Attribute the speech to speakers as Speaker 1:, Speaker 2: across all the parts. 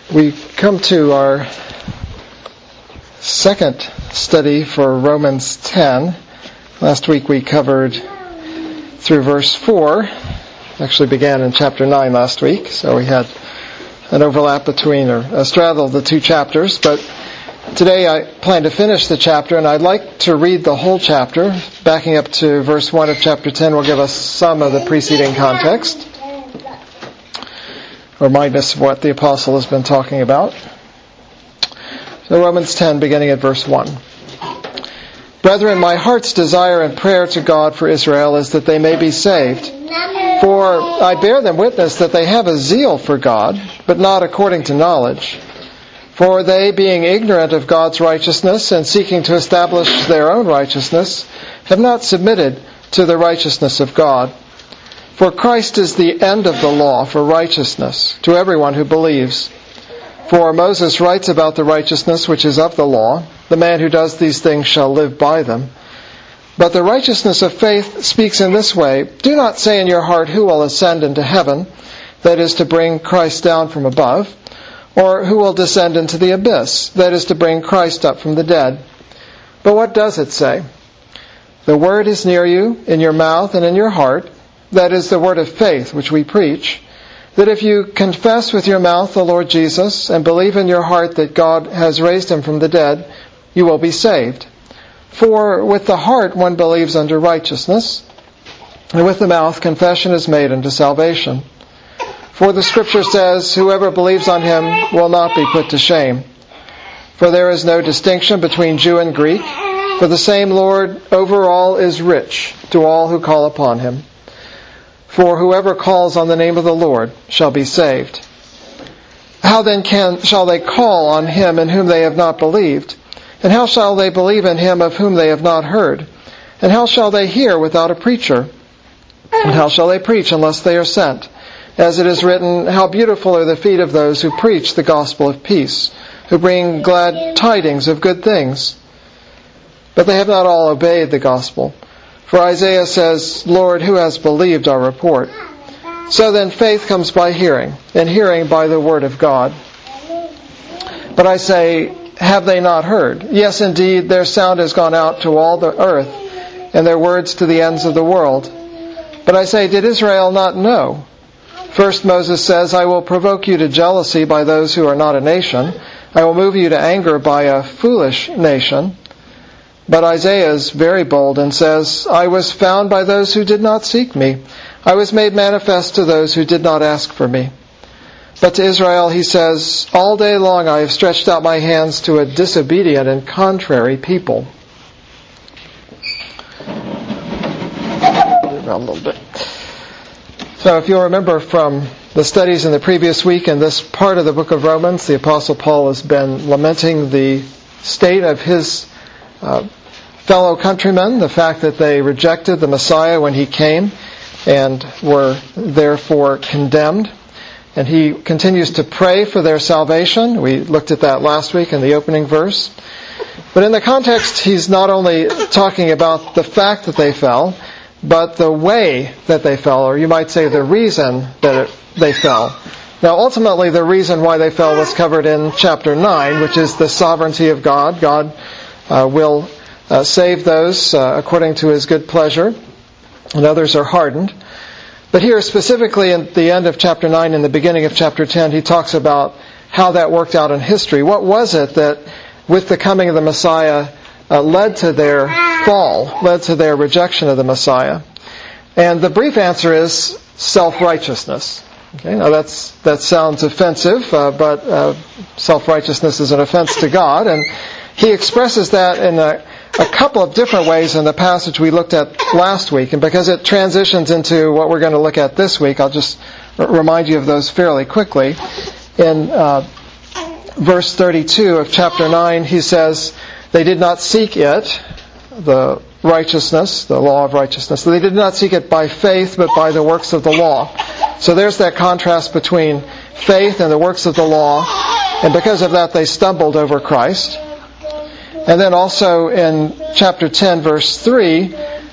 Speaker 1: We come to our second study for Romans 10. Last week we covered through verse 4. Actually began in chapter 9 last week, so we had an overlap between, or a straddle of the two chapters. But today I plan to finish the chapter, and I'd like to read the whole chapter. Backing up to verse 1 of chapter 10 will give us some of the preceding context. Remind us of what the apostle has been talking about. So Romans 10, beginning at verse 1. Brethren, my heart's desire and prayer to God for Israel is that they may be saved. For I bear them witness that they have a zeal for God, but not according to knowledge. For they, being ignorant of God's righteousness and seeking to establish their own righteousness, have not submitted to the righteousness of God. For Christ is the end of the law for righteousness to everyone who believes. For Moses writes about the righteousness which is of the law, the man who does these things shall live by them. But the righteousness of faith speaks in this way, do not say in your heart who will ascend into heaven, that is to bring Christ down from above, or who will descend into the abyss, that is to bring Christ up from the dead. But what does it say? The word is near you, in your mouth and in your heart, that is the word of faith which we preach, that if you confess with your mouth the Lord Jesus and believe in your heart that God has raised him from the dead, you will be saved. For with the heart one believes unto righteousness, and with the mouth confession is made unto salvation. For the Scripture says, whoever believes on him will not be put to shame. For there is no distinction between Jew and Greek, for the same Lord over all is rich to all who call upon him. For whoever calls on the name of the Lord shall be saved. How then shall they call on him in whom they have not believed? And how shall they believe in him of whom they have not heard? And how shall they hear without a preacher? And how shall they preach unless they are sent? As it is written, how beautiful are the feet of those who preach the gospel of peace, who bring glad tidings of good things. But they have not all obeyed the gospel. For Isaiah says, Lord, who has believed our report? So then faith comes by hearing, and hearing by the word of God. But I say, have they not heard? Yes, indeed, their sound has gone out to all the earth, and their words to the ends of the world. But I say, did Israel not know? First Moses says, I will provoke you to jealousy by those who are not a nation. I will move you to anger by a foolish nation. But Isaiah is very bold and says, I was found by those who did not seek me. I was made manifest to those who did not ask for me. But to Israel he says, all day long I have stretched out my hands to a disobedient and contrary people. Around a little bit. So if you'll remember from the studies in the previous week, in this part of the book of Romans, the Apostle Paul has been lamenting the state of his fellow countrymen, the fact that they rejected the Messiah when he came and were therefore condemned. And he continues to pray for their salvation. We looked at that last week in the opening verse. But in the context, he's not only talking about the fact that they fell, but the way that they fell, or you might say the reason that they fell. Now, ultimately, the reason why they fell was covered in chapter 9, which is the sovereignty of God. God will save those according to his good pleasure, and others are hardened. But here, specifically in the end of chapter 9 and the beginning of chapter 10, he talks about how that worked out in history. What was it that, with the coming of the Messiah, led to their fall, led to their rejection of the Messiah? And the brief answer is self-righteousness. Okay, now that sounds offensive, but self-righteousness is an offense to God, and he expresses that in a couple of different ways in the passage we looked at last week. And because it transitions into what we're going to look at this week, I'll just remind you of those fairly quickly. In verse 32 of chapter 9, he says, they did not seek it, the righteousness, the law of righteousness. They did not seek it by faith, but by the works of the law. So there's that contrast between faith and the works of the law. And because of that, they stumbled over Christ. And then also in chapter 10, verse 3,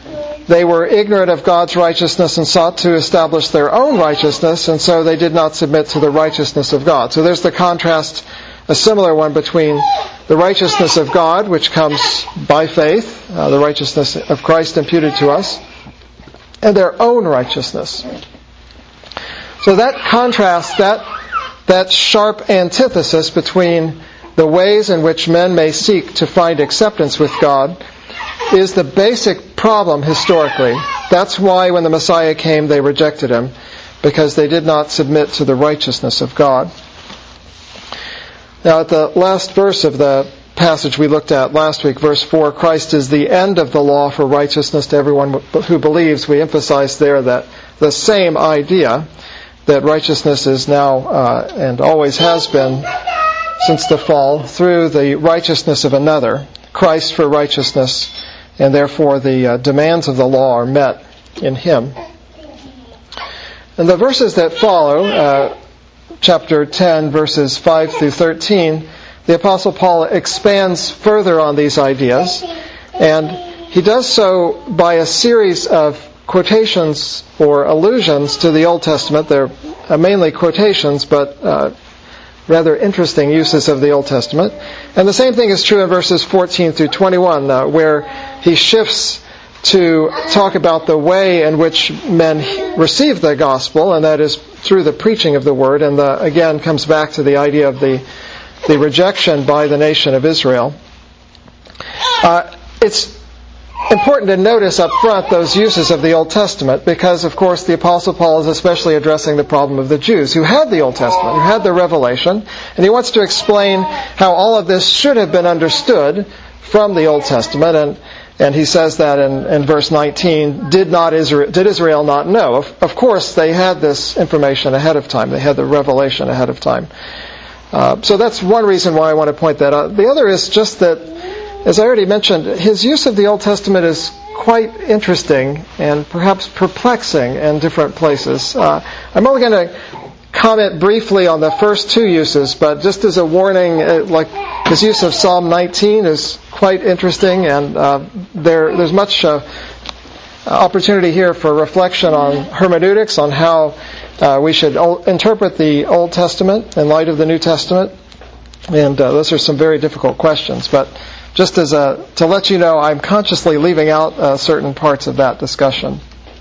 Speaker 1: they were ignorant of God's righteousness and sought to establish their own righteousness, and so they did not submit to the righteousness of God. So there's the contrast, a similar one between the righteousness of God, which comes by faith, the righteousness of Christ imputed to us, and their own righteousness. So that contrast, that sharp antithesis between the ways in which men may seek to find acceptance with God is the basic problem historically. That's why when the Messiah came, they rejected him, because they did not submit to the righteousness of God. Now, at the last verse of the passage we looked at last week, verse 4, Christ is the end of the law for righteousness to everyone who believes. We emphasized there that the same idea, that righteousness is now and always has been since the fall, through the righteousness of another, Christ for righteousness, and therefore the demands of the law are met in him. And the verses that follow, chapter 10, verses 5 through 13, the Apostle Paul expands further on these ideas, and he does so by a series of quotations or allusions to the Old Testament. They're mainly quotations, but rather interesting uses of the Old Testament. And the same thing is true in verses 14 through 21, where he shifts to talk about the way in which men receive the gospel, and that is through the preaching of the word, and again comes back to the idea of the rejection by the nation of Israel. It's important to notice up front those uses of the Old Testament, because of course the Apostle Paul is especially addressing the problem of the Jews who had the Old Testament, who had the revelation, and he wants to explain how all of this should have been understood from the Old Testament, and he says that in verse 19, did Israel not know? Of course they had this information ahead of time, they had the revelation ahead of time. So that's one reason why I want to point that out. The other is just that, as I already mentioned, his use of the Old Testament is quite interesting and perhaps perplexing in different places. I'm only going to comment briefly on the first two uses, but just as a warning, like his use of Psalm 19 is quite interesting, and there's much opportunity here for reflection on hermeneutics, on how we should interpret the Old Testament in light of the New Testament, and those are some very difficult questions, but just as to let you know, I'm consciously leaving out certain parts of that discussion.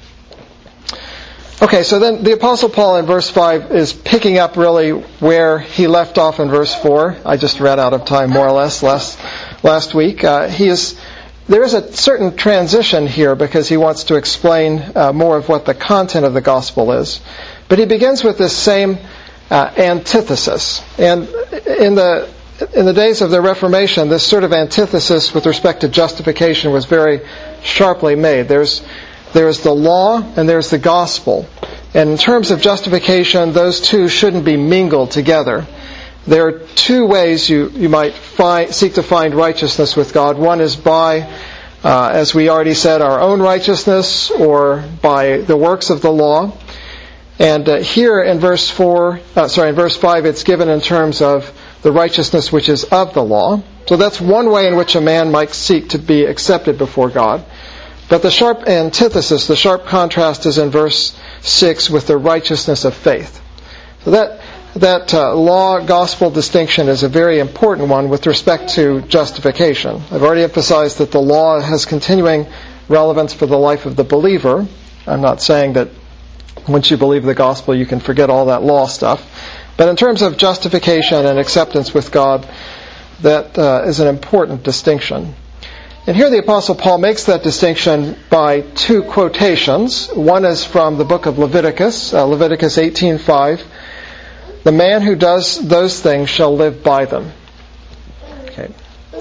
Speaker 1: Okay, so then the Apostle Paul in verse 5 is picking up really where he left off in verse 4. I just ran out of time more or less last week. There is a certain transition here because he wants to explain more of what the content of the gospel is. But he begins with this same antithesis. And in the days of the Reformation, this sort of antithesis with respect to justification was very sharply made. There's the law and there's the gospel. And in terms of justification, those two shouldn't be mingled together. There are two ways you might seek to find righteousness with God. One is by, as we already said, our own righteousness, or by the works of the law. And here in verse 5, it's given in terms of the righteousness which is of the law. So that's one way in which a man might seek to be accepted before God. But the sharp antithesis, the sharp contrast is in verse 6 with the righteousness of faith. So that law-gospel distinction is a very important one with respect to justification. I've already emphasized that the law has continuing relevance for the life of the believer. I'm not saying that once you believe the gospel you can forget all that law stuff. But in terms of justification and acceptance with God, that is an important distinction. And here the Apostle Paul makes that distinction by two quotations. One is from the book of Leviticus, Leviticus 18:5. The man who does those things shall live by them. Okay.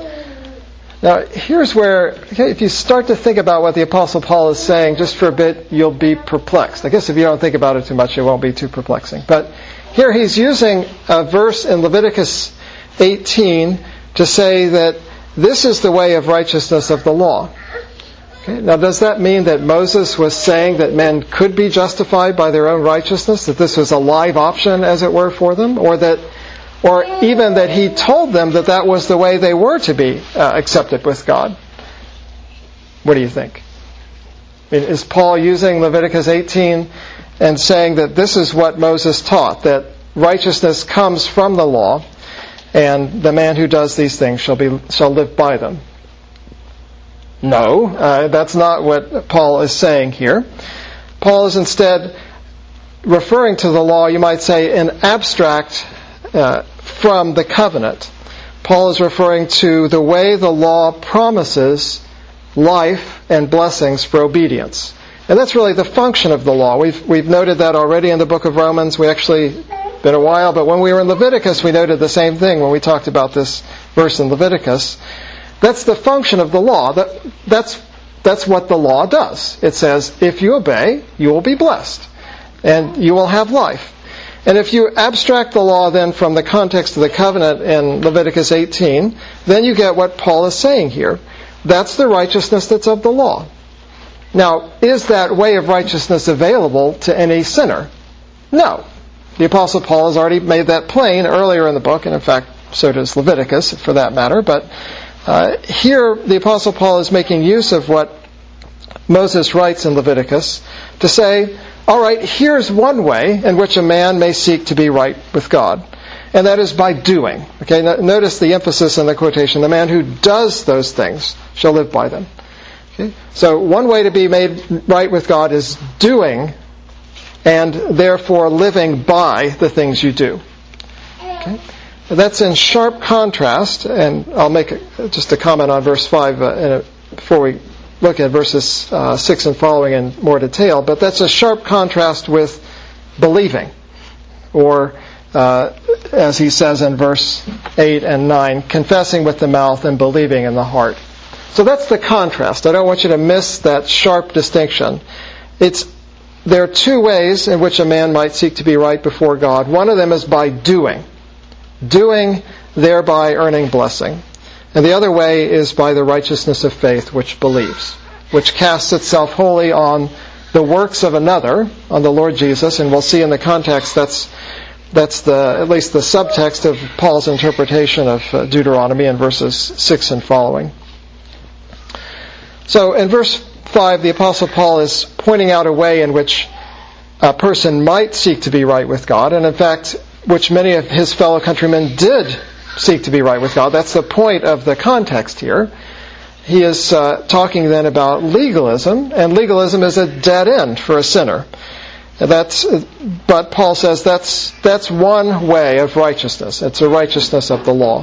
Speaker 1: Now, here's where, if you start to think about what the Apostle Paul is saying just for a bit, you'll be perplexed. I guess if you don't think about it too much, it won't be too perplexing. But here he's using a verse in Leviticus 18 to say that this is the way of righteousness of the law. Okay. Now, does that mean that Moses was saying that men could be justified by their own righteousness, that this was a live option, as it were, for them, or even that he told them that that was the way they were to be accepted with God? What do you think? Is Paul using Leviticus 18 and saying that this is what Moses taught, that righteousness comes from the law, and the man who does these things shall live by them? No, that's not what Paul is saying here. Paul is instead referring to the law, you might say, in abstract from the covenant. Paul is referring to the way the law promises life and blessings for obedience. And that's really the function of the law. We've noted that already in the book of Romans. We actually, been a while, but when we were in Leviticus, we noted the same thing when we talked about this verse in Leviticus. That's the function of the law. That's what the law does. It says, if you obey, you will be blessed, and you will have life. And if you abstract the law then from the context of the covenant in Leviticus 18, then you get what Paul is saying here. That's the righteousness that's of the law. Now, is that way of righteousness available to any sinner? No. The Apostle Paul has already made that plain earlier in the book, and in fact, so does Leviticus, for that matter. But here, the Apostle Paul is making use of what Moses writes in Leviticus to say, all right, here's one way in which a man may seek to be right with God, and that is by doing. Okay, notice the emphasis in the quotation. The man who does those things shall live by them. Okay? So one way to be made right with God is doing, and therefore living by the things you do. Okay? That's in sharp contrast, and I'll make just a comment on verse 5 before we look at verses 6 and following in more detail, but that's a sharp contrast with believing, or as he says in verse 8 and 9, confessing with the mouth and believing in the heart. So that's the contrast. I don't want you to miss that sharp distinction. There are two ways in which a man might seek to be right before God. One of them is by doing, thereby earning blessing. And the other way is by the righteousness of faith, which believes, which casts itself wholly on the works of another, on the Lord Jesus. And we'll see in the context that's at least the subtext of Paul's interpretation of Deuteronomy in verses 6 and following. So in verse 5, the Apostle Paul is pointing out a way in which a person might seek to be right with God, and in fact, which many of his fellow countrymen did seek to be right with God. That's the point of the context here. He is talking then about legalism, and legalism is a dead end for a sinner. But Paul says that's one way of righteousness. It's a righteousness of the law.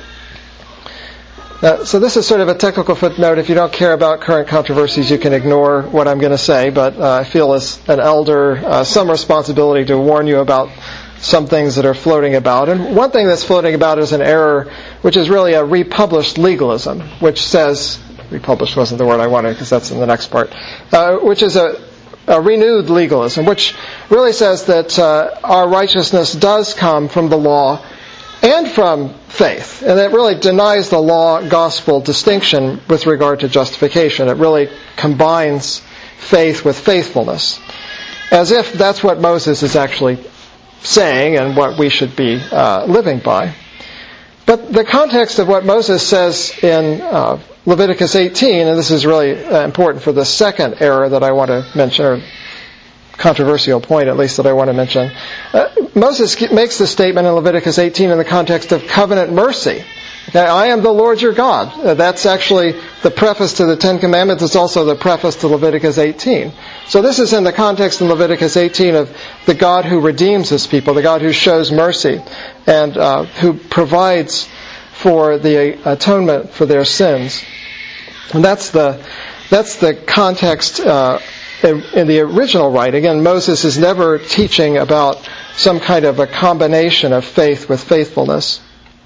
Speaker 1: So this is sort of a technical footnote. If you don't care about current controversies, you can ignore what I'm going to say, but I feel as an elder some responsibility to warn you about some things that are floating about. And one thing that's floating about is an error, which is really a republished legalism, which says, republished wasn't the word I wanted because that's in the next part, which is a renewed legalism, which really says that our righteousness does come from the law and from faith. And it really denies the law-gospel distinction with regard to justification. It really combines faith with faithfulness, as if that's what Moses is actually saying and what we should be living by. But the context of what Moses says in Leviticus 18, and this is really important for the second error that I want to mention, or controversial point at least that I want to mention. Moses makes this statement in Leviticus 18 in the context of covenant mercy. Okay, I am the Lord your God. That's actually the preface to the Ten Commandments. It's also the preface to Leviticus 18. So this is in the context in Leviticus 18 of the God who redeems his people, the God who shows mercy, and who provides for the atonement for their sins. And that's the context in the original rite. Again, Moses is never teaching about some kind of a combination of faith with faithfulness.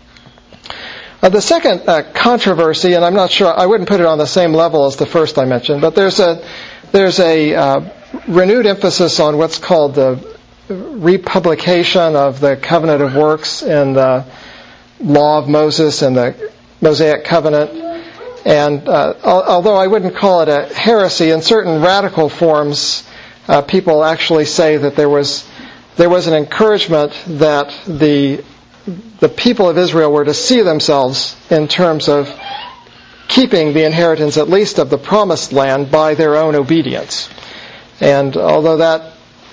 Speaker 1: The second controversy, and I'm not sure, I wouldn't put it on the same level as the first I mentioned, but there's a renewed emphasis on what's called the republication of the covenant of works in the law of Moses and the Mosaic covenant. And although I wouldn't call it a heresy, in certain radical forms, people actually say that there was an encouragement that the people of Israel were to see themselves in terms of keeping the inheritance at least of the promised land by their own obedience. And although that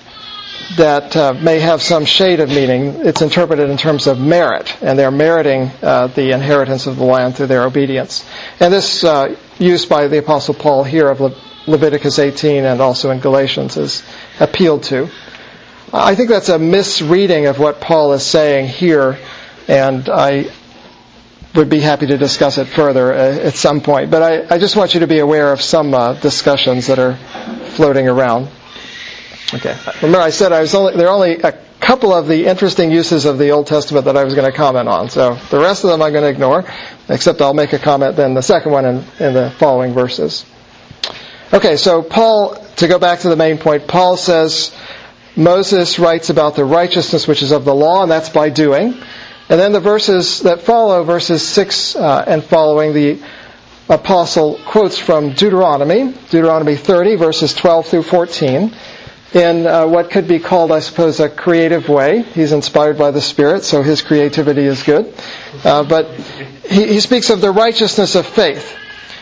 Speaker 1: may have some shade of meaning, it's interpreted in terms of merit, and they're meriting the inheritance of the land through their obedience. And this use by the Apostle Paul here of Leviticus 18 and also in Galatians is appealed to. I think that's a misreading of what Paul is saying here, and I would be happy to discuss it further at some point. But I just want you to be aware of some discussions that are floating around. Okay. Remember, I said there are only a couple of the interesting uses of the Old Testament that I was going to comment on. So the rest of them I'm going to ignore, except I'll make a comment then the second one in the following verses. Okay, so Paul, to go back to the main point, Paul says Moses writes about the righteousness which is of the law, and that's by doing. And then the verses that follow, verses 6 and following, the apostle quotes from Deuteronomy 30, verses 12 through 14, in what could be called, I suppose, a creative way. He's inspired by the Spirit, so his creativity is good. But he speaks of the righteousness of faith.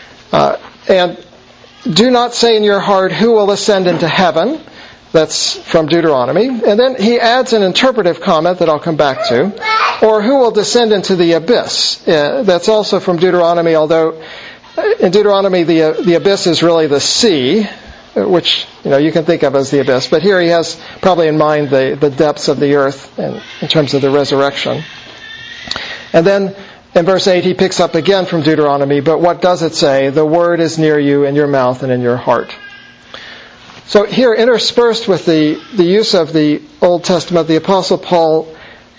Speaker 1: And do not say in your heart, who will ascend into heaven? That's from Deuteronomy. And then he adds an interpretive comment that I'll come back to. Or who will descend into the abyss? That's also from Deuteronomy, although in Deuteronomy the abyss is really the sea, which you can think of as the abyss. But here he has probably in mind the depths of the earth in terms of the resurrection. And then in verse 8 he picks up again from Deuteronomy, but what does it say? The word is near you, in your mouth and in your heart. So here, interspersed with the use of the Old Testament, the Apostle Paul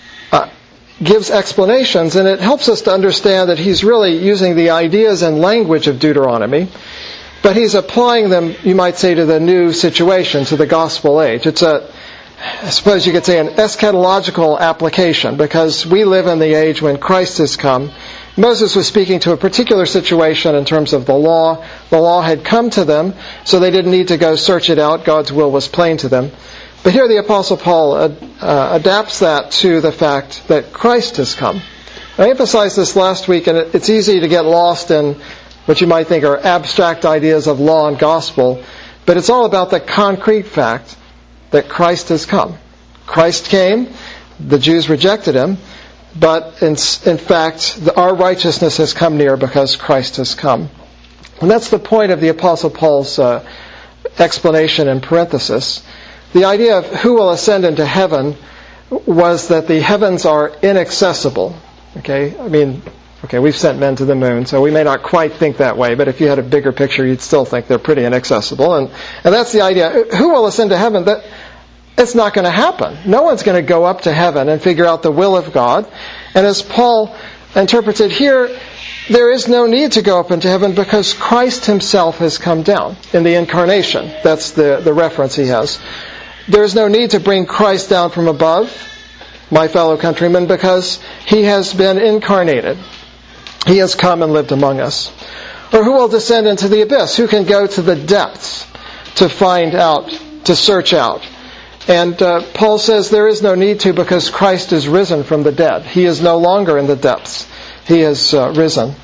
Speaker 1: gives explanations, and it helps us to understand that he's really using the ideas and language of Deuteronomy, but he's applying them, you might say, to the new situation, to the gospel age. It's I suppose you could say, an eschatological application, because we live in the age when Christ has come. Moses was speaking to a particular situation in terms of the law. The law had come to them, so they didn't need to go search it out. God's will was plain to them. But here the Apostle Paul adapts that to the fact that Christ has come. I emphasized this last week, and it's easy to get lost in what you might think are abstract ideas of law and gospel, but it's all about the concrete fact that Christ has come. Christ came, the Jews rejected him, but in fact, our righteousness has come near because Christ has come. And that's the point of the Apostle Paul's explanation in parenthesis. The idea of who will ascend into heaven was that the heavens are inaccessible. Okay, we've sent men to the moon, so we may not quite think that way, but if you had a bigger picture, you'd still think they're pretty inaccessible. And that's the idea. Who will ascend to heaven? It's not going to happen. No one's going to go up to heaven and figure out the will of God. And as Paul interprets it here, there is no need to go up into heaven because Christ himself has come down in the incarnation. That's the reference he has. There is no need to bring Christ down from above, my fellow countrymen, because he has been incarnated. He has come and lived among us. Or who will descend into the abyss? Who can go to the depths to find out, to search out? And Paul says there is no need to, because Christ is risen from the dead. He is no longer in the depths. He has risen.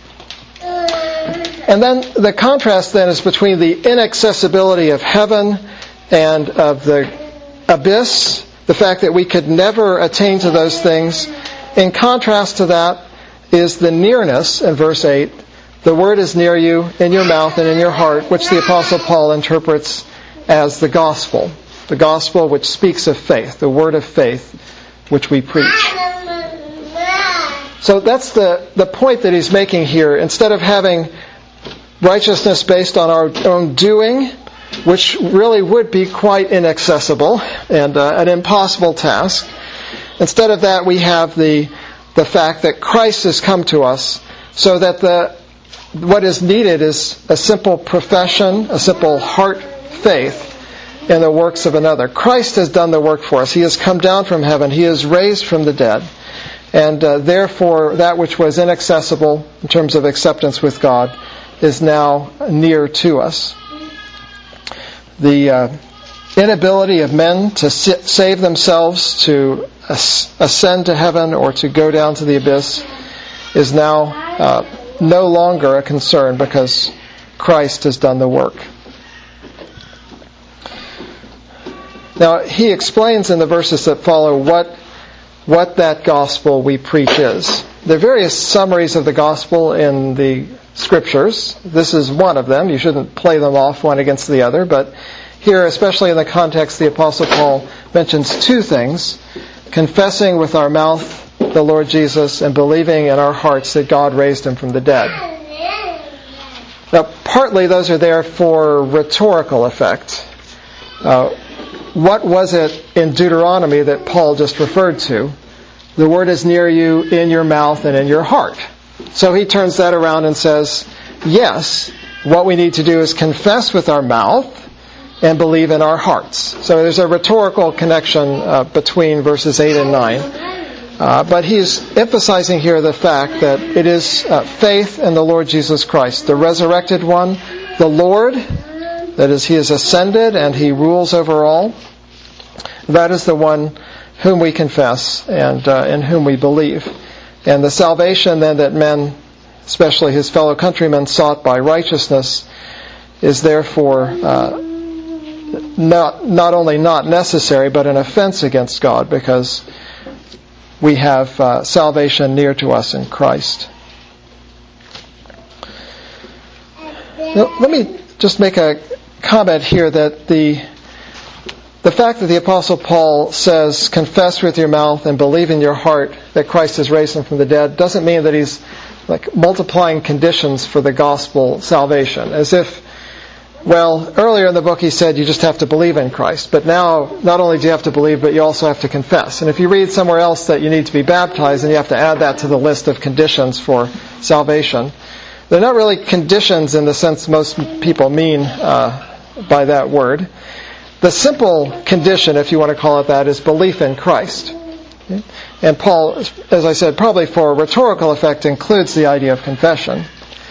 Speaker 1: And then the contrast then is between the inaccessibility of heaven and of the abyss, the fact that we could never attain to those things. In contrast to that is the nearness in verse 8. The word is near you, in your mouth and in your heart, which the Apostle Paul interprets as the gospel. The gospel which speaks of faith, the word of faith which we preach. So that's the point that he's making here. Instead of having righteousness based on our own doing, which really would be quite inaccessible and an impossible task, instead of that we have the fact that Christ has come to us, so that what is needed is a simple profession, a simple heart faith in the works of another. Christ has done the work for us. He has come down from heaven. He is raised from the dead. And therefore, that which was inaccessible in terms of acceptance with God is now near to us. The inability of men to save themselves, to ascend to heaven or to go down to the abyss, is now no longer a concern because Christ has done the work. Now, he explains in the verses that follow what that gospel we preach is. There are various summaries of the gospel in the Scriptures. This is one of them. You shouldn't play them off one against the other, but here, especially in the context, the Apostle Paul mentions two things: confessing with our mouth the Lord Jesus and believing in our hearts that God raised him from the dead. Now, partly those are there for rhetorical effect. What was it in Deuteronomy that Paul just referred to? The word is near you, in your mouth and in your heart. So he turns that around and says, yes, what we need to do is confess with our mouth and believe in our hearts. So there's a rhetorical connection between verses 8 and 9. But he's emphasizing here the fact that it is faith in the Lord Jesus Christ, the resurrected one, the Lord. That is, he is ascended and he rules over all. That is the one whom we confess and in whom we believe. And the salvation then that men, especially his fellow countrymen, sought by righteousness is therefore not only not necessary, but an offense against God, because we have salvation near to us in Christ. Now, let me just make a comment here that the fact that the Apostle Paul says, confess with your mouth and believe in your heart that Christ has raised him from the dead, doesn't mean that he's like multiplying conditions for the gospel salvation. As if, well, earlier in the book he said you just have to believe in Christ. But now, not only do you have to believe, but you also have to confess. And if you read somewhere else that you need to be baptized, then you have to add that to the list of conditions for salvation. They're not really conditions in the sense most people mean by that word. The simple condition, if you want to call it that, is belief in Christ. Okay? And Paul, as I said, probably for rhetorical effect, includes the idea of confession.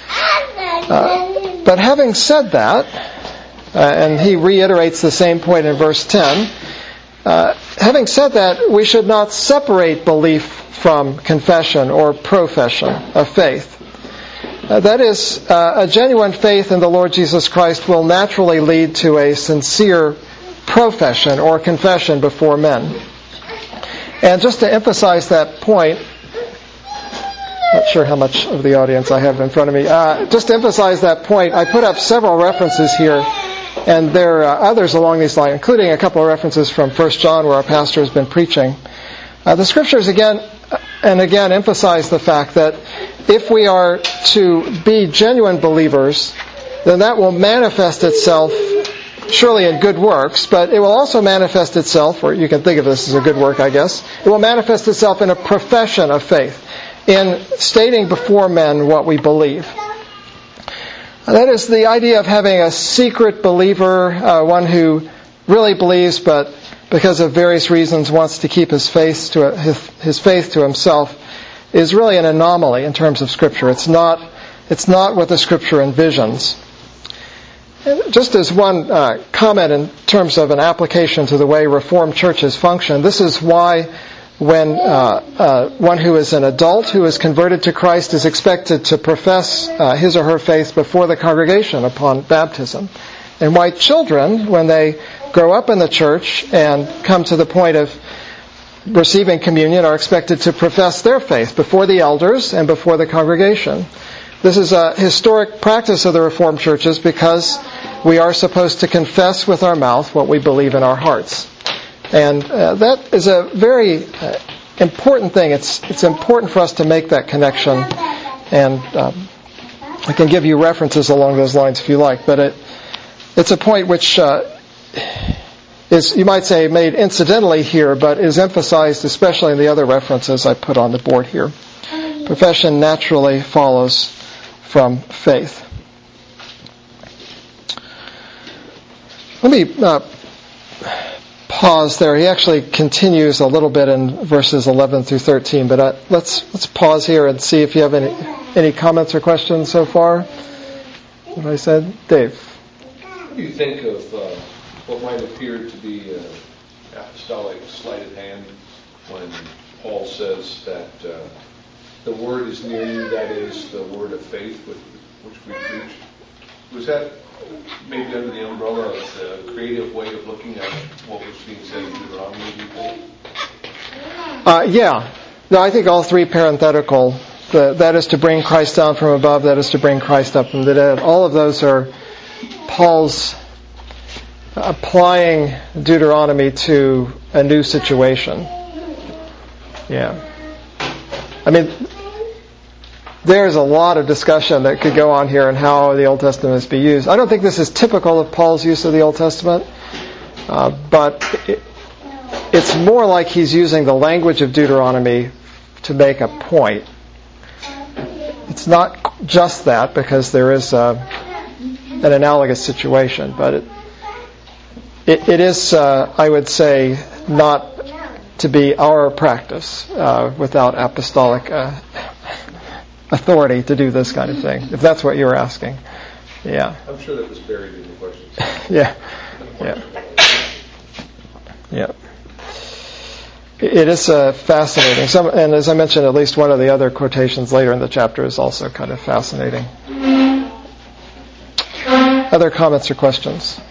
Speaker 1: But having said that, and he reiterates the same point in verse 10, having said that, we should not separate belief from confession or profession of faith. That is, a genuine faith in the Lord Jesus Christ will naturally lead to a sincere profession or confession before men. And just to emphasize that point, not sure how much of the audience I have in front of me. Just to emphasize that point, I put up several references here, and there are others along these lines, including a couple of references from 1 John where our pastor has been preaching. The Scriptures again and again emphasize the fact that if we are to be genuine believers, then that will manifest itself surely in good works, but it will also manifest itself, or you can think of this as a good work, I guess, it will manifest itself in a profession of faith, in stating before men what we believe. That is the idea of having a secret believer, one who really believes, but because of various reasons wants to keep his faith to himself, is really an anomaly in terms of Scripture. It's not what the Scripture envisions. Just as one comment in terms of an application to the way Reformed churches function, this is why when one who is an adult who is converted to Christ is expected to profess his or her faith before the congregation upon baptism, and why children, when they grow up in the church and come to the point of receiving communion, are expected to profess their faith before the elders and before the congregation. This is a historic practice of the Reformed churches because we are supposed to confess with our mouth what we believe in our hearts. And that is a very important thing. It's important for us to make that connection. And I can give you references along those lines if you like. But it's a point which is, you might say, made incidentally here, but is emphasized especially in the other references I put on the board here. Profession naturally follows from faith. Let me pause there. He actually continues a little bit in verses 11 through 13, but let's pause here and see if you have any comments or questions so far. What I said, Dave.
Speaker 2: What do you think of what might appear to be an apostolic sleight of hand when Paul says that the word is near you, that is the word of faith which we preach. Was that maybe under the umbrella of the creative way of looking at what was being said in Deuteronomy, do you think?
Speaker 1: Yeah. No, I think all three parenthetical, that is to bring Christ down from above, that is to bring Christ up from the dead. All of those are Paul's applying Deuteronomy to a new situation. Yeah. I mean, there's a lot of discussion that could go on here on how the Old Testament is to be used. I don't think this is typical of Paul's use of the Old Testament, but it's more like he's using the language of Deuteronomy to make a point. It's not just that, because there is an analogous situation, but it is, I would say, not to be our practice without apostolic authority to do this kind of thing, if that's what you're asking. Yeah.
Speaker 2: I'm sure that was buried in the questions.
Speaker 1: Yeah. It is fascinating. And as I mentioned, at least one of the other quotations later in the chapter is also kind of fascinating. Other comments or questions?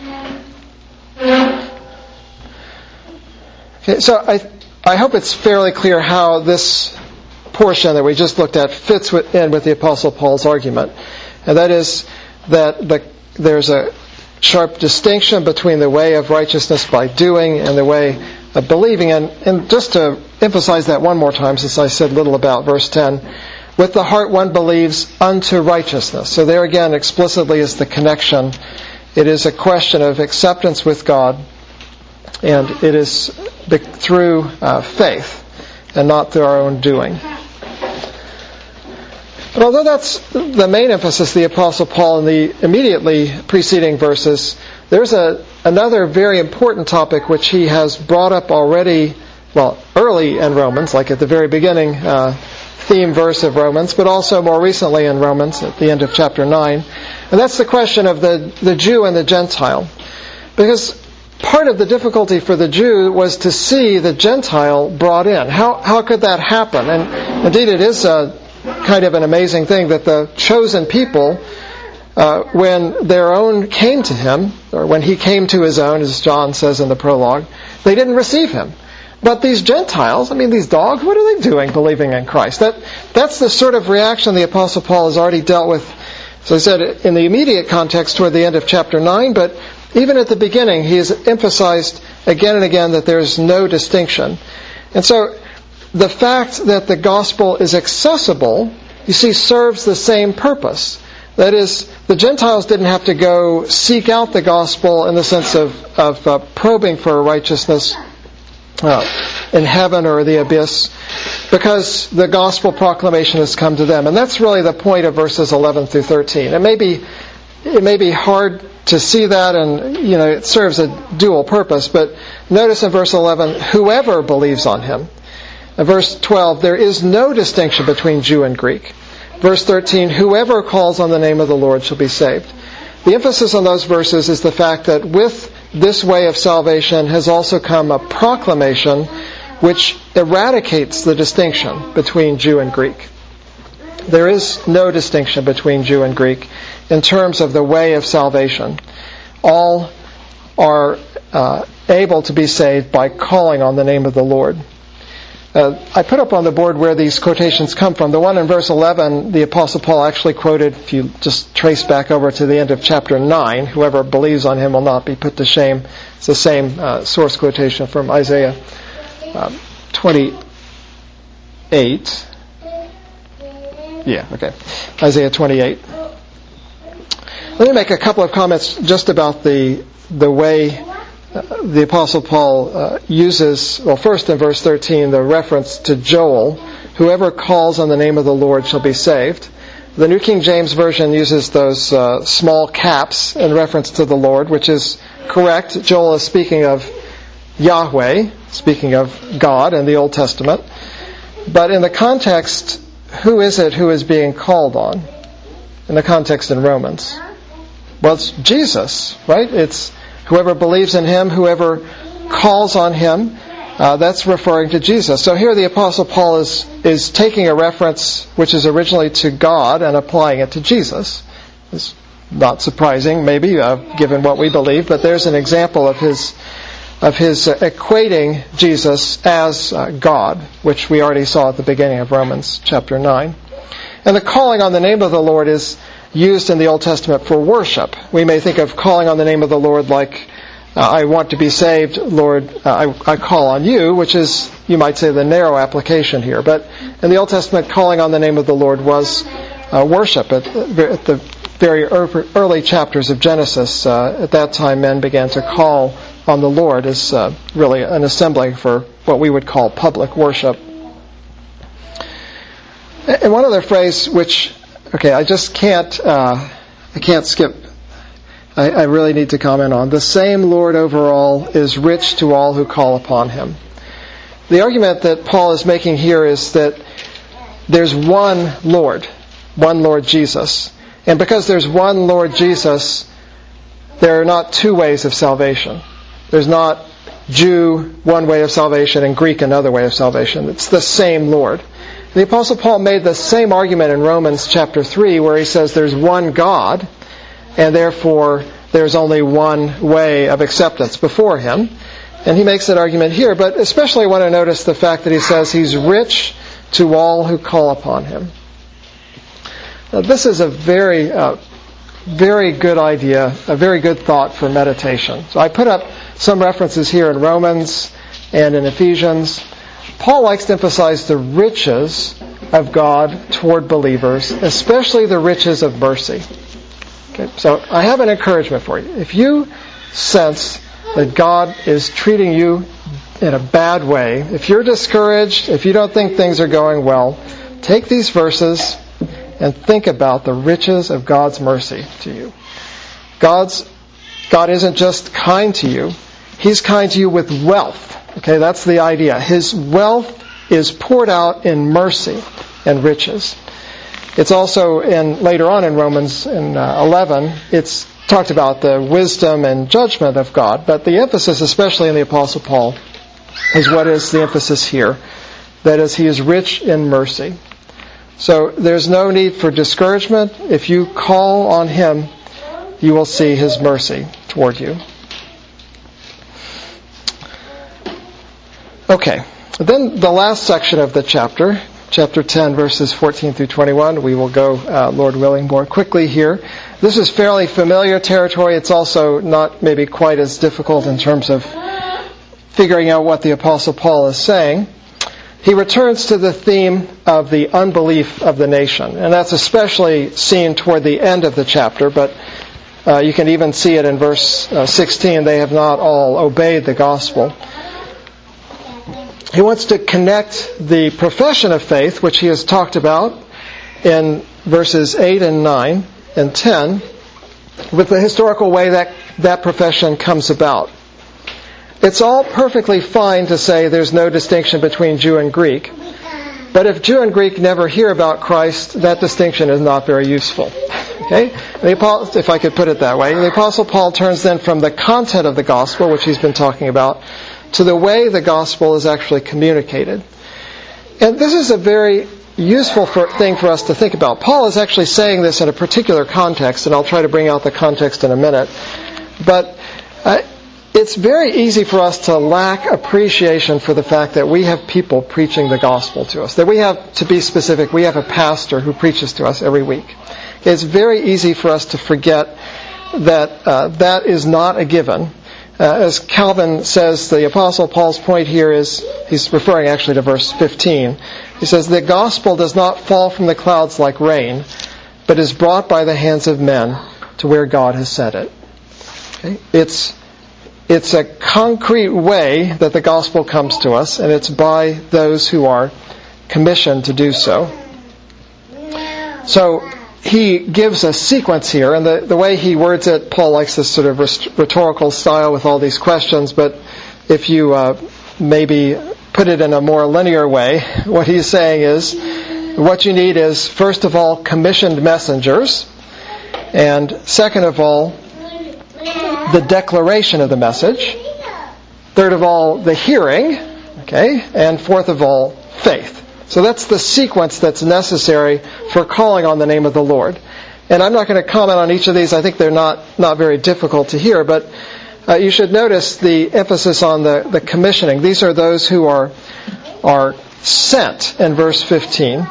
Speaker 1: Okay, so I hope it's fairly clear how this portion that we just looked at fits in with the Apostle Paul's argument. And that is that there's a sharp distinction between the way of righteousness by doing and the way of believing. And just to emphasize that one more time, since I said little about verse 10, with the heart one believes unto righteousness. So there again explicitly is the connection. It is a question of acceptance with God, and it is through faith and not through our own doing. But although that's the main emphasis of the Apostle Paul in the immediately preceding verses, there's another very important topic which he has brought up already, early in Romans, like at the very beginning theme verse of Romans, but also more recently in Romans at the end of chapter 9. And that's the question of the Jew and the Gentile. Because part of the difficulty for the Jew was to see the Gentile brought in. How could that happen? And indeed it is kind of an amazing thing that the chosen people, when their own came to him, or when he came to his own, as John says in the prologue, they didn't receive him. But these Gentiles, these dogs, what are they doing believing in Christ? That's the sort of reaction the Apostle Paul has already dealt with, as I said, in the immediate context toward the end of chapter 9, but even at the beginning he has emphasized again and again that there is no distinction. And so the fact that the gospel is accessible, you see, serves the same purpose. That is, the Gentiles didn't have to go seek out the gospel in the sense of probing for righteousness in heaven or the abyss, because the gospel proclamation has come to them. And that's really the point of verses 11 through 13. It may be hard to see that, and it serves a dual purpose, but notice in verse 11, whoever believes on him. In verse 12, there is no distinction between Jew and Greek. Verse 13, whoever calls on the name of the Lord shall be saved. The emphasis on those verses is the fact that with this way of salvation has also come a proclamation which eradicates the distinction between Jew and Greek. There is no distinction between Jew and Greek in terms of the way of salvation. All are able to be saved by calling on the name of the Lord. I put up on the board where these quotations come from. The one in verse 11, the Apostle Paul actually quoted, if you just trace back over to the end of chapter 9, whoever believes on him will not be put to shame. It's the same source quotation from Isaiah 28. Isaiah 28. Let me make a couple of comments just about the way the Apostle Paul uses, first in verse 13, the reference to Joel, whoever calls on the name of the Lord shall be saved. The New King James Version uses those small caps in reference to the Lord, which is correct. Joel is speaking of Yahweh, speaking of God in the Old Testament. But in the context, who is it who is being called on? In the context in Romans. Well, it's Jesus, right? It's whoever believes in him, whoever calls on him. That's referring to Jesus. So here the Apostle Paul is taking a reference which is originally to God and applying it to Jesus. It's not surprising, maybe, given what we believe, but there's an example of his equating Jesus as God, which we already saw at the beginning of Romans chapter 9. And the calling on the name of the Lord is used in the Old Testament for worship. We may think of calling on the name of the Lord like, I want to be saved, Lord, I call on you, which is, you might say, the narrow application here. But in the Old Testament, calling on the name of the Lord was worship. At the very early chapters of Genesis, at that time men began to call on the Lord as really an assembly for what we would call public worship. And one other phrase which, I just can't, I can't skip. I really need to comment on. The same Lord over all is rich to all who call upon Him. The argument that Paul is making here is that there's one Lord Jesus. And because there's one Lord Jesus, there are not two ways of salvation. There's not Jew one way of salvation and Greek another way of salvation. It's the same Lord. The Apostle Paul made the same argument in Romans chapter 3 where he says there's one God and therefore there's only one way of acceptance before Him. And he makes that argument here, but especially I want to notice the fact that he says He's rich to all who call upon Him. Now, this is a very good idea, a very good thought for meditation. So I put up some references here in Romans and in Ephesians. Paul likes to emphasize the riches of God toward believers, especially the riches of mercy. Okay, so I have an encouragement for you. If you sense that God is treating you in a bad way, if you're discouraged, if you don't think things are going well, take these verses and think about the riches of God's mercy to you. God isn't just kind to you. He's kind to you with wealth. Okay, that's the idea. His wealth is poured out in mercy and riches. It's also later on in Romans 11, it's talked about the wisdom and judgment of God. But the emphasis, especially in the Apostle Paul, is what is the emphasis here. That is, He is rich in mercy. So there's no need for discouragement. If you call on Him, you will see His mercy toward you. Okay, then the last section of the chapter 10, verses 14 through 21. We will go, Lord willing, more quickly here. This is fairly familiar territory. It's also not maybe quite as difficult in terms of figuring out what the Apostle Paul is saying. He returns to the theme of the unbelief of the nation, and that's especially seen toward the end of the chapter, but you can even see it in verse 16. They have not all obeyed the gospel. He wants to connect the profession of faith, which he has talked about in verses 8 and 9 and 10, with the historical way that profession comes about. It's all perfectly fine to say there's no distinction between Jew and Greek. But if Jew and Greek never hear about Christ, that distinction is not very useful. Okay? If I could put it that way, the Apostle Paul turns then from the content of the gospel, which he's been talking about, to the way the gospel is actually communicated. And this is a very useful thing for us to think about. Paul is actually saying this in a particular context, and I'll try to bring out the context in a minute. But it's very easy for us to lack appreciation for the fact that we have people preaching the gospel to us. That we have, to be specific, we have a pastor who preaches to us every week. It's very easy for us to forget that that is not a given. As Calvin says, the Apostle Paul's point here is, he's referring actually to verse 15. He says, the gospel does not fall from the clouds like rain, but is brought by the hands of men to where God has sent it. Okay? It's a concrete way that the gospel comes to us, and it's by those who are commissioned to do so. So he gives a sequence here, and the way he words it, Paul likes this sort of rhetorical style with all these questions, but if you maybe put it in a more linear way, what he's saying is, what you need is, first of all, commissioned messengers, and second of all, the declaration of the message, third of all, the hearing, Okay? And fourth of all, faith. So that's the sequence that's necessary for calling on the name of the Lord. And I'm not going to comment on each of these. I think they're not very difficult to hear. But you should notice the emphasis on the commissioning. These are those who are sent in verse 15.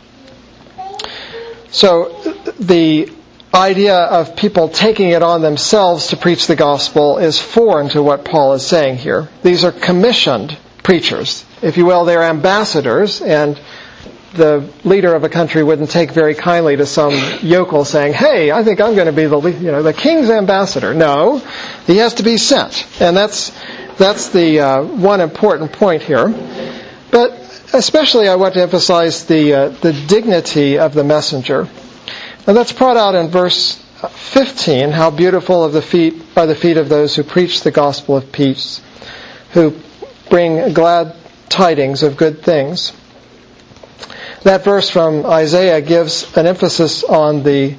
Speaker 1: So the idea of people taking it on themselves to preach the gospel is foreign to what Paul is saying here. These are commissioned preachers. If you will, they're ambassadors, and the leader of a country wouldn't take very kindly to some yokel saying, "Hey, I think I'm going to be the king's ambassador." No, he has to be sent, and that's the one important point here. But especially, I want to emphasize the dignity of the messenger. And that's brought out in verse 15. How beautiful are the feet of those who preach the gospel of peace, who bring glad tidings of good things. That verse from Isaiah gives an emphasis on the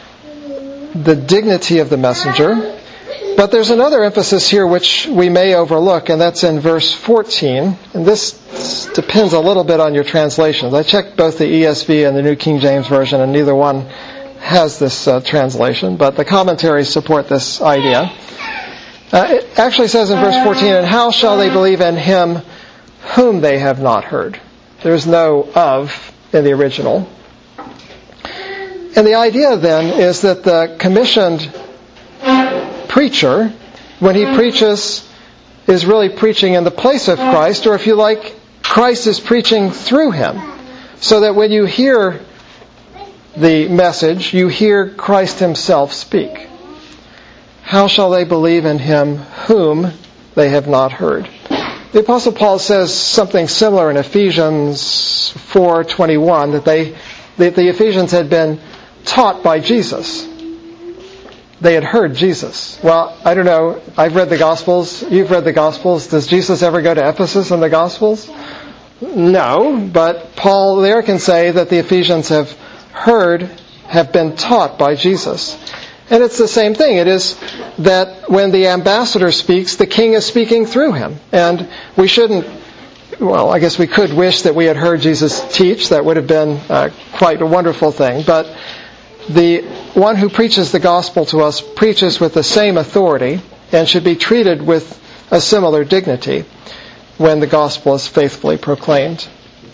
Speaker 1: dignity of the messenger. But there's another emphasis here which we may overlook, and that's in verse 14. And this depends a little bit on your translations. I checked both the ESV and the New King James Version, and neither one has this translation, but the commentaries support this idea. It actually says in verse 14, "And how shall they believe in him whom they have not heard?" There's no "of" in the original. And the idea then is that the commissioned preacher, when he preaches, is really preaching in the place of Christ, or if you like, Christ is preaching through him. So that when you hear the message, you hear Christ himself speak. How shall they believe in him whom they have not heard? The Apostle Paul says something similar in Ephesians 4:21, that the Ephesians had been taught by Jesus. They had heard Jesus. Well, I don't know. I've read the Gospels. You've read the Gospels. Does Jesus ever go to Ephesus in the Gospels? No, but Paul there can say that the Ephesians have been taught by Jesus. And it's the same thing. It is that when the ambassador speaks, the king is speaking through him. And we shouldn't, well, I guess we could wish that we had heard Jesus teach. That would have been quite a wonderful thing. But the one who preaches the gospel to us preaches with the same authority and should be treated with a similar dignity when the gospel is faithfully proclaimed.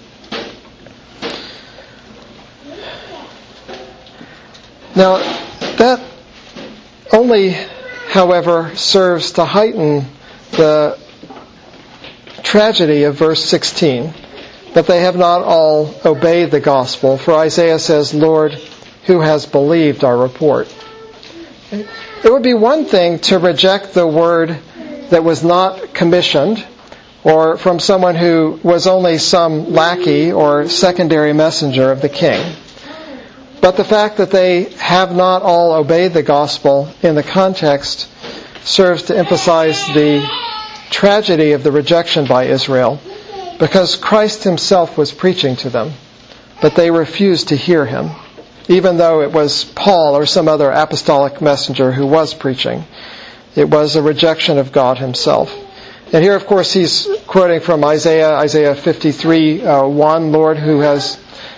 Speaker 1: Now, that only, however, serves to heighten the tragedy of verse 16, that they have not all obeyed the gospel. For Isaiah says, "Lord, who has believed our report?" It would be one thing to reject the word that was not commissioned, or from someone who was only some lackey or secondary messenger of the king. But the fact that they have not all obeyed the gospel in the context serves to emphasize the tragedy of the rejection by Israel, because Christ himself was preaching to them, but they refused to hear him, even though it was Paul or some other apostolic messenger who was preaching. It was a rejection of God himself. And here, of course, he's quoting from Isaiah 53:1, Lord, who has...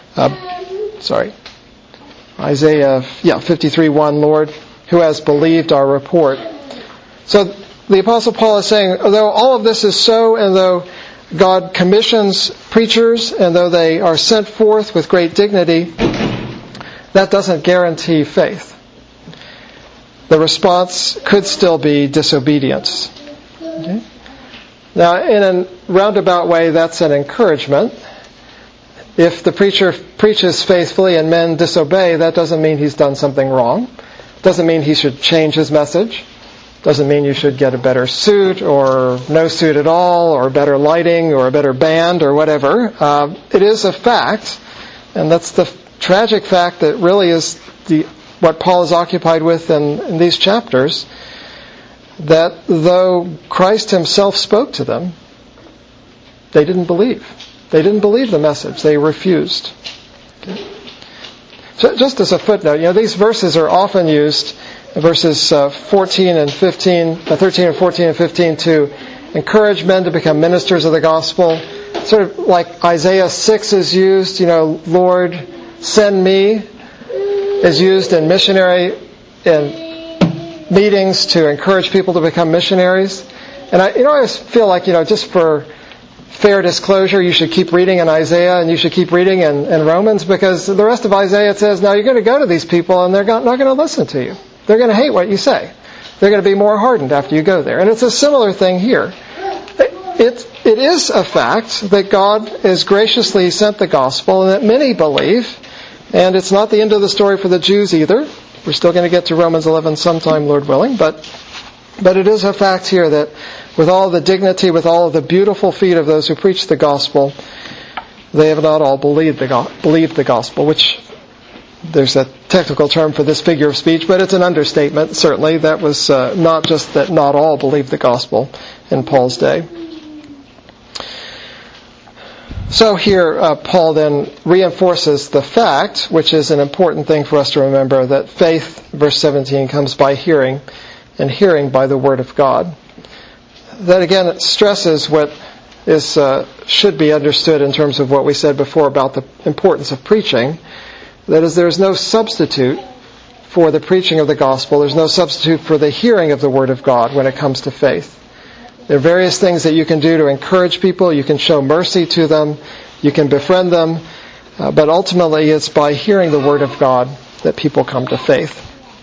Speaker 1: Isaiah 53:1, Lord, who has believed our report. So the Apostle Paul is saying, though all of this is so, and though God commissions preachers, and though they are sent forth with great dignity, that doesn't guarantee faith. The response could still be disobedience. Okay? Now, in a roundabout way, that's an encouragement. If the preacher preaches faithfully and men disobey, that doesn't mean he's done something wrong. Doesn't mean he should change his message. Doesn't mean you should get a better suit or no suit at all or better lighting or a better band or whatever. It is a fact, and that's the tragic fact that really is what Paul is occupied with in these chapters, that though Christ himself spoke to them, they didn't believe. They didn't believe the message. They refused. Okay. So just as a footnote, these verses are often used, verses 13 and 14 and 15, to encourage men to become ministers of the gospel. Sort of like Isaiah 6 is used, Lord, send me, is used in missionary in meetings to encourage people to become missionaries. And I always feel like, just for fair disclosure, you should keep reading in Isaiah and you should keep reading in Romans, because the rest of Isaiah says, now you're going to go to these people and they're not going to listen to you. They're going to hate what you say. They're going to be more hardened after you go there. And it's a similar thing here. It is a fact that God has graciously sent the gospel and that many believe. And it's not the end of the story for the Jews either. We're still going to get to Romans 11 sometime, Lord willing. But it is a fact here that with all the dignity, with all of the beautiful feet of those who preach the gospel, they have not all believed the gospel, which there's a technical term for this figure of speech, but it's an understatement, certainly. That was not just that not all believed the gospel in Paul's day. So here, Paul then reinforces the fact, which is an important thing for us to remember, that faith, verse 17, comes by hearing, and hearing by the word of God. That again, it stresses what is should be understood in terms of what we said before about the importance of preaching. That is, there's no substitute for the preaching of the gospel. There's no substitute for the hearing of the word of God when it comes to faith. There are various things that you can do to encourage people. You can show mercy to them. You can befriend them. But ultimately, it's by hearing the word of God that people come to faith.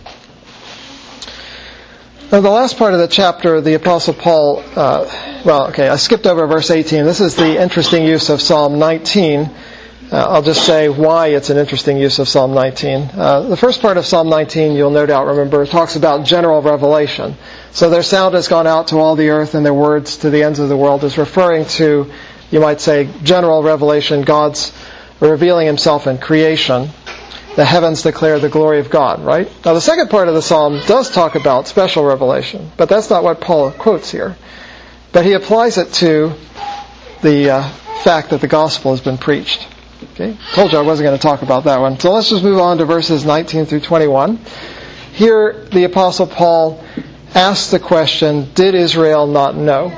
Speaker 1: Now, the last part of the chapter, the Apostle Paul, I skipped over verse 18. This is the interesting use of Psalm 19. I'll just say why it's an interesting use of Psalm 19. The first part of Psalm 19, you'll no doubt remember, talks about general revelation. So their sound has gone out to all the earth and their words to the ends of the world is referring to, you might say, general revelation, God's revealing himself in creation. The heavens declare the glory of God, right? Now the second part of the psalm does talk about special revelation, but that's not what Paul quotes here. But he applies it to the fact that the gospel has been preached. Okay, told you I wasn't going to talk about that one. So let's just move on to verses 19 through 21. Here the Apostle Paul asks the question, did Israel not know?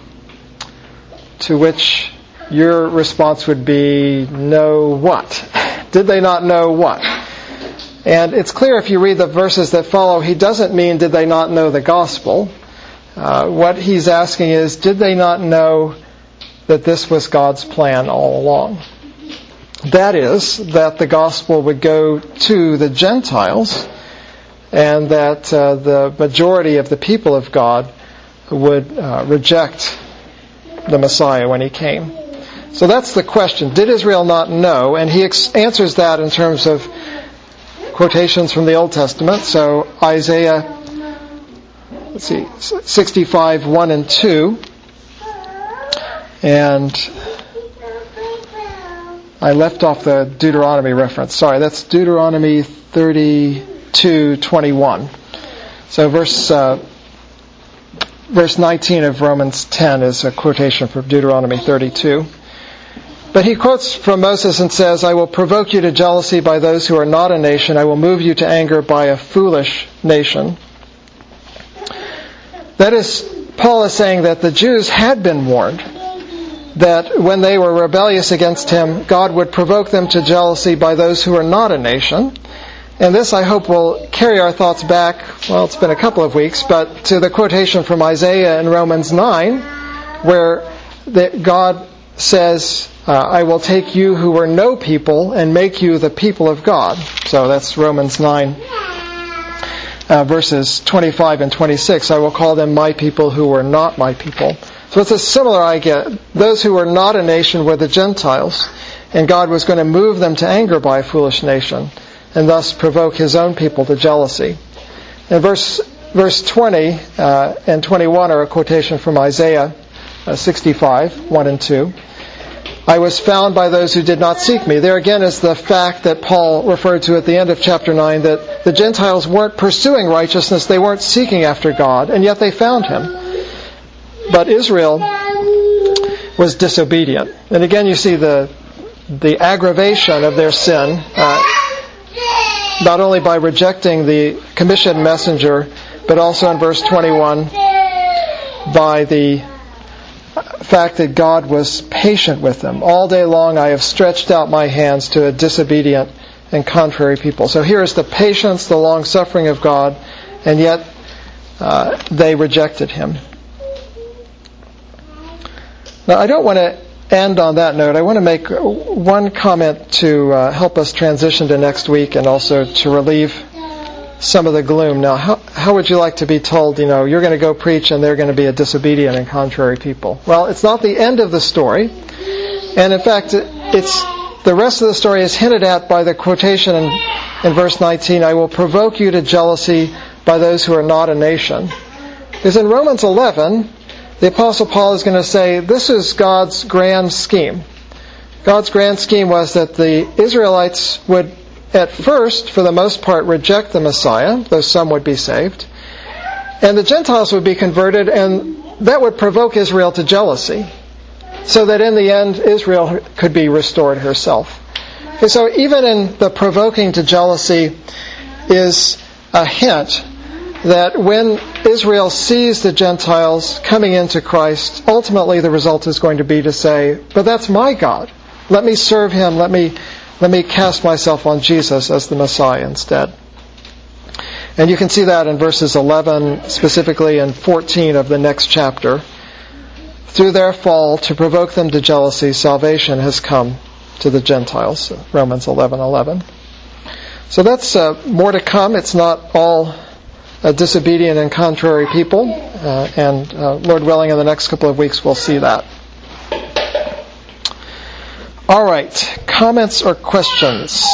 Speaker 1: To which your response would be, know what? Did they not know what? And it's clear if you read the verses that follow, he doesn't mean did they not know the gospel. What he's asking is, did they not know that this was God's plan all along? That is, that the gospel would go to the Gentiles and that the majority of the people of God would reject the Messiah when he came. So that's the question. Did Israel not know? And he answers that in terms of quotations from the Old Testament. So Isaiah 65, 1 and 2. And I left off the Deuteronomy reference. Sorry, that's Deuteronomy 32, 21. So verse 19 of Romans 10 is a quotation from Deuteronomy 32. But he quotes from Moses and says, I will provoke you to jealousy by those who are not a nation. I will move you to anger by a foolish nation. That is, Paul is saying that the Jews had been warned that when they were rebellious against him, God would provoke them to jealousy by those who are not a nation. And this, I hope, will carry our thoughts back, well, it's been a couple of weeks, but to the quotation from Isaiah in Romans 9, where God says, I will take you who were no people and make you the people of God. So that's Romans 9, verses 25 and 26. I will call them my people who were not my people. So it's a similar idea. Those who were not a nation were the Gentiles, and God was going to move them to anger by a foolish nation, and thus provoke his own people to jealousy. And verse 20 and 21 are a quotation from Isaiah 65, 1 and 2. I was found by those who did not seek me. There again is the fact that Paul referred to at the end of chapter 9, that the Gentiles weren't pursuing righteousness, they weren't seeking after God, and yet they found him. But Israel was disobedient. And again you see the aggravation of their sin, not only by rejecting the commissioned messenger, but also in verse 21 by the fact that God was patient with them. All day long I have stretched out my hands to a disobedient and contrary people. So here is the patience, the long-suffering of God, and yet they rejected Him. Now, I don't want to end on that note. I want to make one comment to help us transition to next week and also to relieve some of the gloom. Now, how would you like to be told, you're going to go preach and they're going to be a disobedient and contrary people? Well, it's not the end of the story. And in fact, the rest of the story is hinted at by the quotation in verse 19, I will provoke you to jealousy by those who are not a nation. Because in Romans 11, the Apostle Paul is going to say, this is God's grand scheme. God's grand scheme was that the Israelites would, at first, for the most part, reject the Messiah, though some would be saved. And the Gentiles would be converted, and that would provoke Israel to jealousy, so that in the end, Israel could be restored herself. And so even in the provoking to jealousy is a hint that when Israel sees the Gentiles coming into Christ, ultimately the result is going to be to say, but that's my God. Let me serve Him. Let me cast myself on Jesus as the Messiah instead. And you can see that in verses 11, specifically in 14 of the next chapter. Through their fall, to provoke them to jealousy, salvation has come to the Gentiles. Romans 11:11. So that's more to come. It's not all disobedient and contrary people. And Lord willing, in the next couple of weeks, we'll see that. All right. Comments or questions?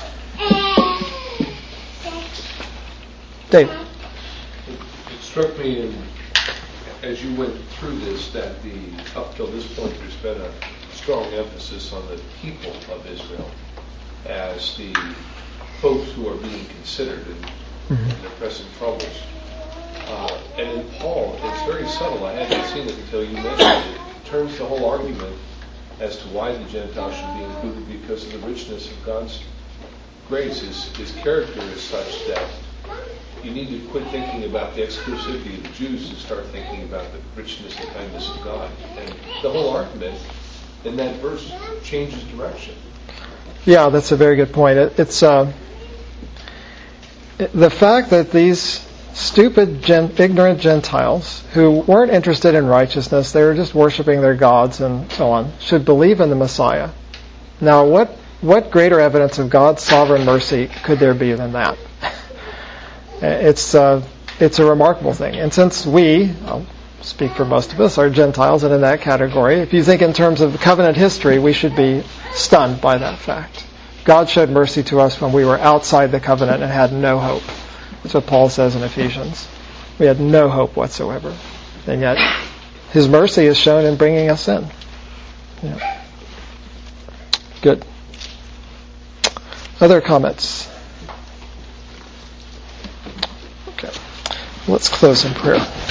Speaker 1: Dave.
Speaker 2: It struck me as you went through this that up till this point there's been a strong emphasis on the people of Israel as the folks who are being considered in their present troubles. And in Paul, it's very subtle. I hadn't seen it until you mentioned it. It turns the whole argument as to why the Gentiles should be included because of the richness of God's grace. His character is such that you need to quit thinking about the exclusivity of the Jews and start thinking about the richness and kindness of God. And the whole argument in that verse changes direction.
Speaker 1: Yeah, that's a very good point. It's the fact that these stupid, ignorant Gentiles who weren't interested in righteousness, they were just worshiping their gods and so on, should believe in the Messiah. Now, what greater evidence of God's sovereign mercy could there be than that? It's a remarkable thing. And since I'll speak for most of us, are Gentiles and in that category, if you think in terms of covenant history, we should be stunned by that fact. God showed mercy to us when we were outside the covenant and had no hope. That's what Paul says in Ephesians. We had no hope whatsoever. And yet, His mercy is shown in bringing us in. Yeah. Good. Other comments? Okay. Let's close in prayer.